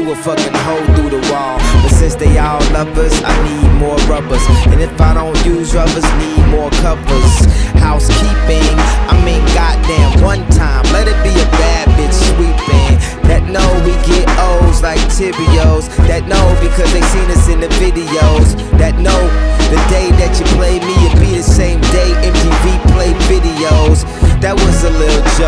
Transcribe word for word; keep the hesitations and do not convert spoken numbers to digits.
a fucking hole through the wall. But since they all lovers, I need more rubbers. And if I don't use rubbers, need more covers. Housekeeping, I mean goddamn, one time, let it be a bad bitch sweeping. That know we get O's like Tibios. That know because they seen us in the videos. That know the day that you play me, it be the same day M T V play videos. That was a little joke.